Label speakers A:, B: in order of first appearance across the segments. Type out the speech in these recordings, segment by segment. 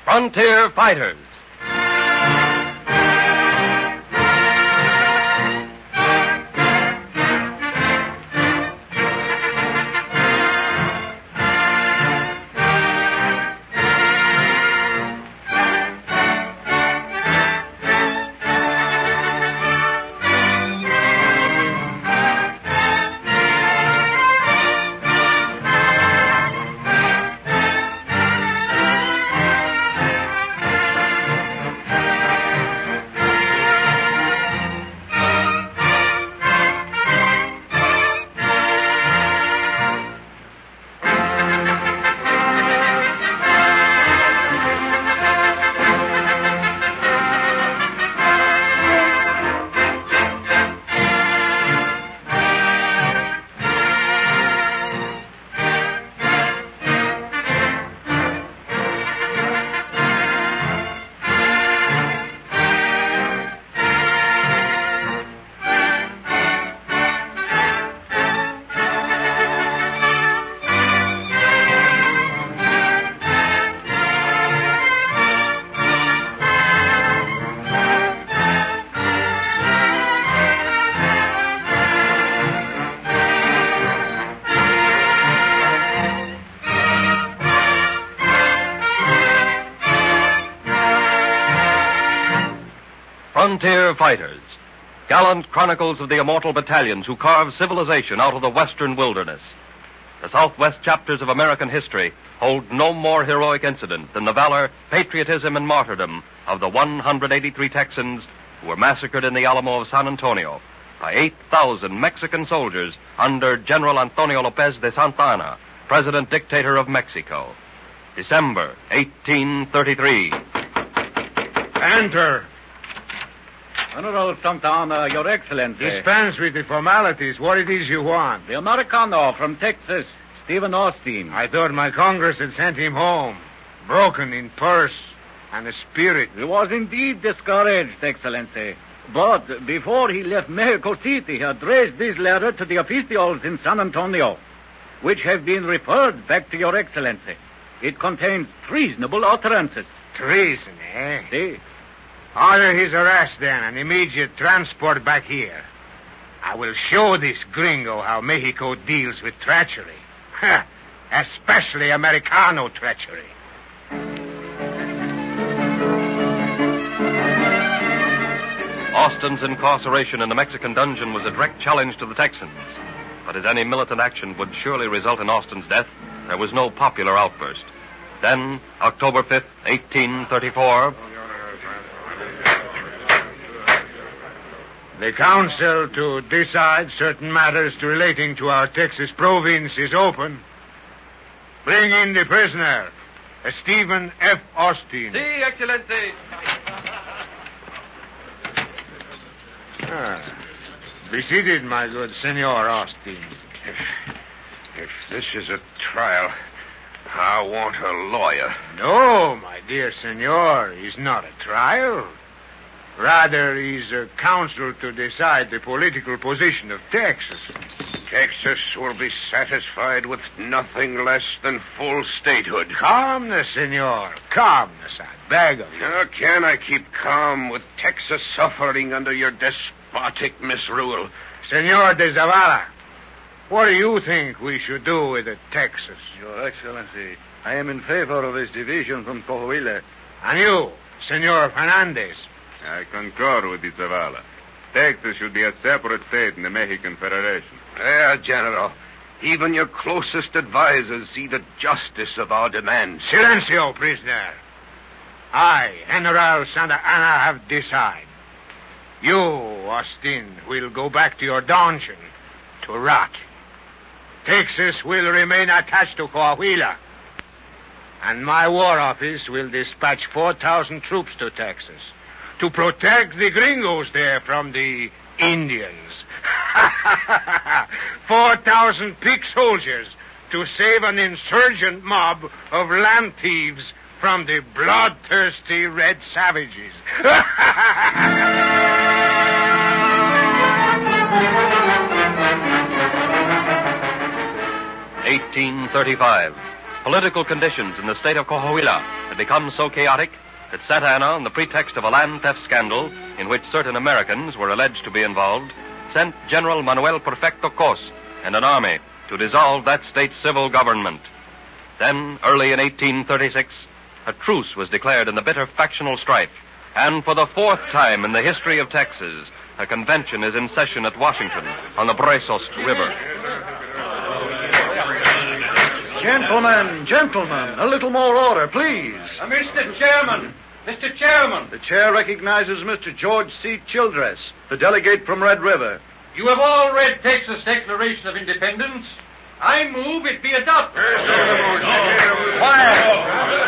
A: Frontier Fighters. Frontier Fighters, gallant chronicles of the immortal battalions who carved civilization out of the western wilderness. The Southwest chapters of American history hold no more heroic incident than the valor, patriotism, and martyrdom of the 183 Texans who were massacred in the Alamo of San Antonio by 8,000 Mexican soldiers under General Antonio Lopez de Santa Anna, President-Dictator of Mexico. December 1833.
B: Enter.
C: General Santa Anna, Your Excellency.
B: Dispense with the formalities. What it is you want?
C: The Americano from Texas, Stephen Austin.
B: I thought my Congress had sent him home, broken in purse and spirit.
C: He was indeed discouraged, Excellency. But before he left Mexico City, he addressed this letter to the officials in San Antonio, which have been referred back to Your Excellency. It contains treasonable utterances.
B: Treason, eh?
C: See?
B: Order his arrest, then, and immediate transport back here. I will show this gringo how Mexico deals with treachery. Especially Americano treachery.
A: Austin's incarceration in the Mexican dungeon was a direct challenge to the Texans. But as any militant action would surely result in Austin's death, there was no popular outburst. Then, October 5th, 1834...
B: The council to decide certain matters relating to our Texas province is open. Bring in the prisoner, Stephen F. Austin.
A: Si, Excellency.
B: Be seated, my good Senor Austin.
D: If this is a trial, I want a lawyer.
B: No, my dear Senor, it's not a trial. Rather, he's a council to decide the political position of Texas.
D: Texas will be satisfied with nothing less than full statehood.
B: Calmness, Senor. Calmness, I beg of you.
D: How can I keep calm with Texas suffering under your despotic misrule?
B: Senor de Zavala, what do you think we should do with the Texas?
E: Your Excellency, I am in favor of its division from Coahuila.
B: And you, Senor Fernandez?
F: I concur with Zavala. Texas should be a separate state in the Mexican Federation.
D: General. Even your closest advisors see the justice of our demands.
B: Silencio, prisoner. I, General Santa Anna, have decided. You, Austin, will go back to your dungeon to rot. Texas will remain attached to Coahuila. And my war office will dispatch 4,000 troops to Texas to protect the gringos there from the Indians. 4,000 picked soldiers to save an insurgent mob of land thieves from the bloodthirsty red savages.
A: 1835. Political conditions in the state of Coahuila had become so chaotic that Santa Anna, on the pretext of a land theft scandal in which certain Americans were alleged to be involved, sent General Manuel Perfecto Cos and an army to dissolve that state's civil government. Then, early in 1836, a truce was declared in the bitter factional strife, and for the fourth time in the history of Texas, a convention is in session at Washington on the Brazos River.
E: Gentlemen, a little more order, please.
C: Mr. Chairman!
E: The chair recognizes Mr. George C. Childress, the delegate from Red River.
C: You have all read Texas Declaration of Independence. I move it be adopted.
E: Quiet!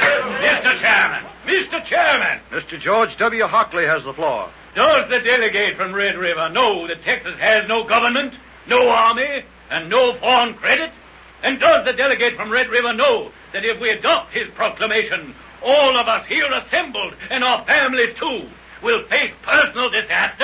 C: Mr. Chairman!
E: Mr. George W. Hockley has the floor.
C: Does the delegate from Red River know that Texas has no government, no army, and no foreign credit? And does the delegate from Red River know that if we adopt his proclamation, all of us here assembled, and our families too, will face personal disaster?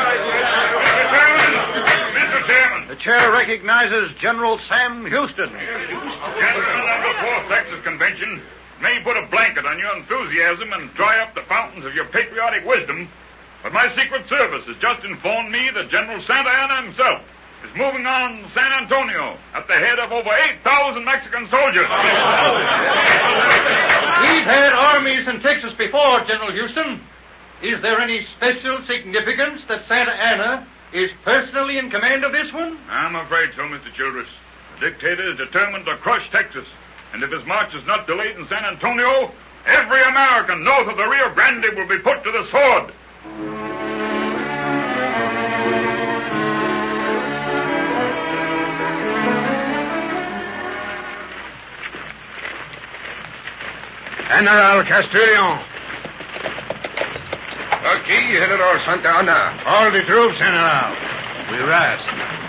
F: Mr. Chairman!
E: The chair recognizes General Sam Houston.
F: Gentlemen of the 4th Texas Convention, may put a blanket on your enthusiasm and dry up the fountains of your patriotic wisdom, but my Secret Service has just informed me that General Santa Anna himself is moving on San Antonio at the head of over 8,000 Mexican soldiers.
C: We've had armies in Texas before, General Houston. Is there any special significance that Santa Anna is personally in command of this one?
F: I'm afraid so, Mr. Childress. The dictator is determined to crush Texas, and if his march is not delayed in San Antonio, every American north of the Rio Grande will be put to the sword.
B: General Castillon.
D: Aquí, General Santa Anna.
B: All the troops, General. We rest.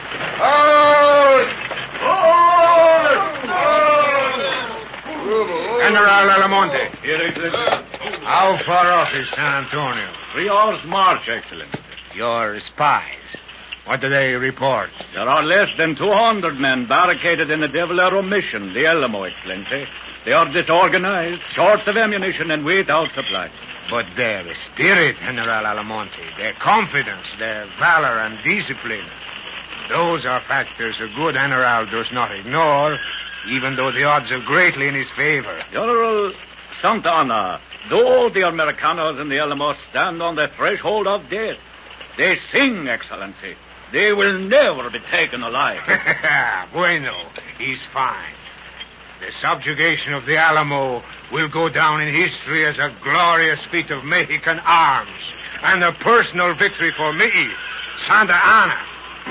B: General Alamonte.
C: Here, Excellency.
B: How far off is San Antonio?
C: 3 hours' march, Excellency.
B: Your spies. What do they report?
C: There are less than 200 men barricaded in the Develero mission, the Alamo, Excellency. They are disorganized, short of ammunition, and without supplies.
B: But their spirit, General Alamonte, their confidence, their valor and discipline, those are factors a good general does not ignore, even though the odds are greatly in his favor.
C: General Santa Anna, though the Americanos in the Alamo stand on the threshold of death, they sing, Excellency. They will never be taken alive.
B: Bueno, he's fine. The subjugation of the Alamo will go down in history as a glorious feat of Mexican arms and a personal victory for me, Santa Anna.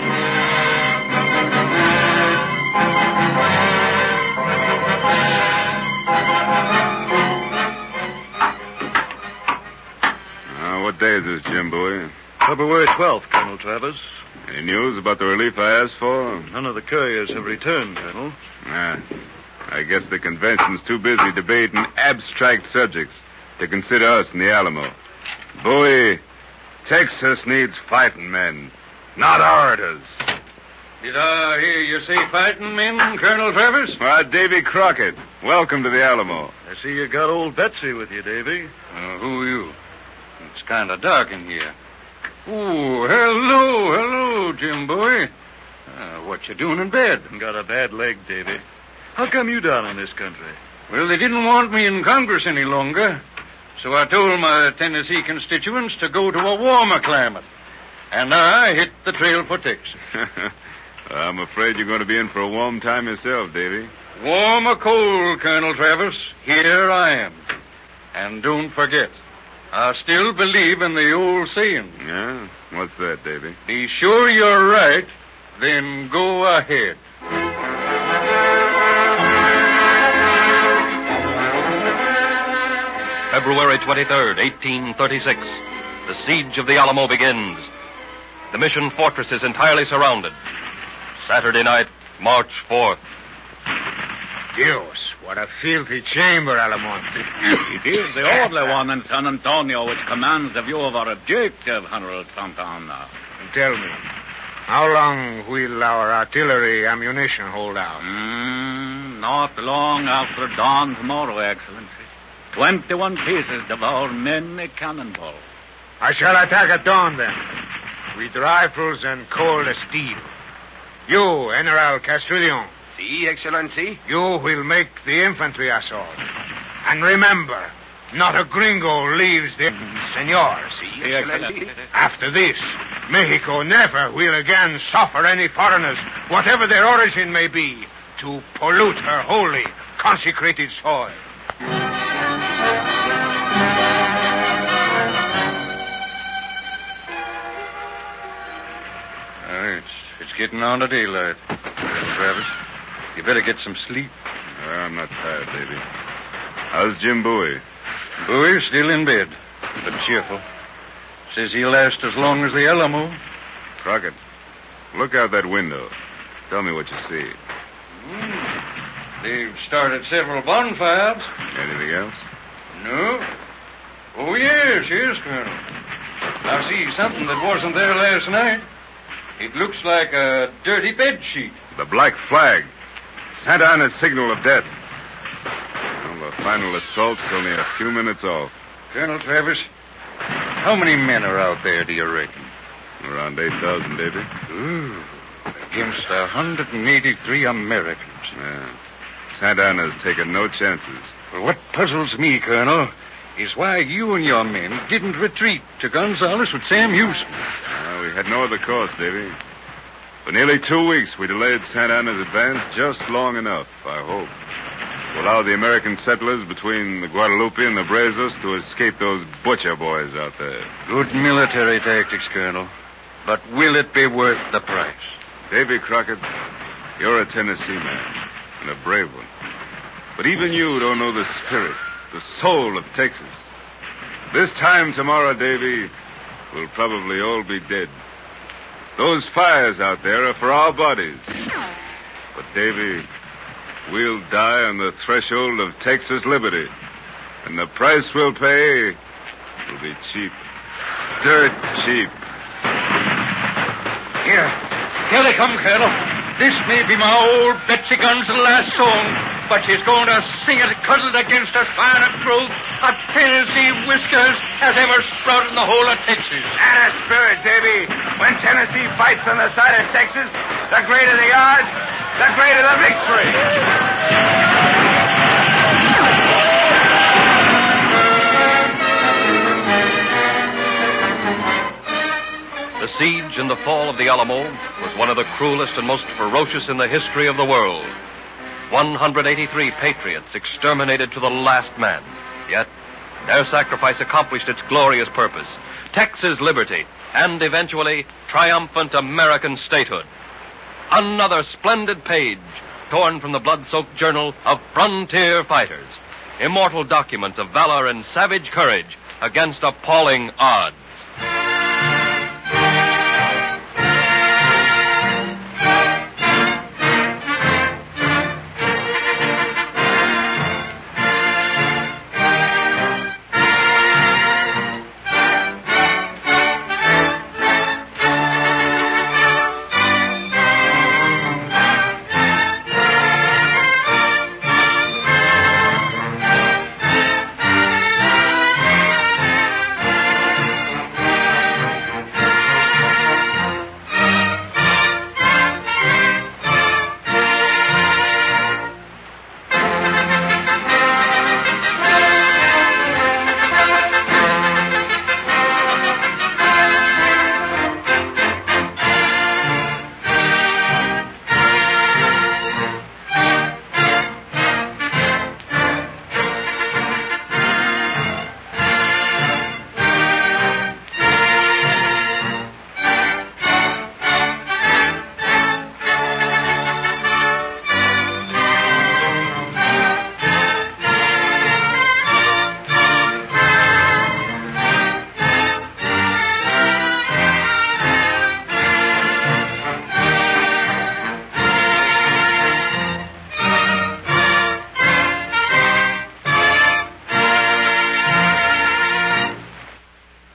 F: What day is this, Jim Bowie?
E: February 12th, Colonel Travers.
F: Any news about the relief I asked for?
E: None of the couriers have returned, Colonel.
F: I guess the convention's too busy debating abstract subjects to consider us in the Alamo. Bowie, Texas needs fighting men, not orators.
C: Did I hear you say fighting men, Colonel Travers?
F: Davy Crockett, welcome to the Alamo.
E: I see you got old Betsy with you, Davy.
C: Who are you? It's kind of dark in here. Oh, hello, Jim Bowie. What you doing in bed?
E: Got a bad leg, Davy. How come you down in this country?
C: Well, they didn't want me in Congress any longer, so I told my Tennessee constituents to go to a warmer climate. And I hit the trail for Texas.
F: I'm afraid you're going to be in for a warm time yourself, Davy.
C: Warm or cold, Colonel Travers, here I am. And don't forget, I still believe in the old saying.
F: Yeah? What's that, Davy?
C: Be sure you're right, then go ahead.
A: February 23rd, 1836. The siege of the Alamo begins. The mission fortress is entirely surrounded. Saturday night, March 4th.
B: Dios, what a filthy chamber, Alamonte.
C: It is the only one in San Antonio which commands the view of our objective, General Santa Anna.
B: Tell me, how long will our artillery ammunition hold out?
C: Not long after dawn tomorrow, Excellency. 21 pieces devour many cannonball.
B: I shall attack at dawn, then, with rifles and cold steel. You, General Castrillon.
D: Si, Excellency.
B: You will make the infantry assault. And remember, not a gringo leaves the senor.
D: Si, Excellency.
B: After this, Mexico never will again suffer any foreigners, whatever their origin may be, to pollute her holy, consecrated soil.
G: It's getting on to daylight. Travis, you better get some sleep.
H: I'm not tired, Davy. How's Jim Bowie?
G: Bowie's still in bed, but cheerful. Says he'll last as long as the Alamo.
H: Crockett, look out that window. Tell me what you see.
G: They've started several bonfires.
H: Anything else?
G: No. Oh, yes, Colonel. I see something that wasn't there last night. It looks like a dirty bed sheet.
H: The black flag. Santa Anna's signal of death. Well, the final assault's only a few minutes off.
G: Colonel Travis, how many men are out there, do you reckon?
H: Around 8,000, Davy.
G: Ooh, against 183 Americans.
H: Yeah. Santa Anna's taken no chances.
G: Well, what puzzles me, Colonel, is why you and your men didn't retreat to Gonzales with Sam Houston.
H: We had no other course, Davy. For nearly 2 weeks, we delayed Santa Anna's advance just long enough, I hope, to allow the American settlers between the Guadalupe and the Brazos to escape those butcher boys out there.
G: Good military tactics, Colonel. But will it be worth the price?
H: Davy Crockett, you're a Tennessee man, and a brave one. But even you don't know the spirit, the soul of Texas. This time tomorrow, Davy, we'll probably all be dead. Those fires out there are for our bodies. But, Davy, we'll die on the threshold of Texas liberty. And the price we'll pay will be cheap. Dirt cheap.
G: Here they come, Colonel. This may be my old Betsy Guns' last song, but she's going to sing it cuddled against as fine a growth of Tennessee whiskers as ever sprouted in the whole of Texas.
B: And a spirit, Davy. When Tennessee fights on the side of Texas, the greater the odds, the greater the victory.
A: The siege and the fall of the Alamo was one of the cruelest and most ferocious in the history of the world. 183 patriots exterminated to the last man. Yet, their sacrifice accomplished its glorious purpose. Texas liberty, and eventually, triumphant American statehood. Another splendid page torn from the blood-soaked journal of frontier fighters. Immortal documents of valor and savage courage against appalling odds.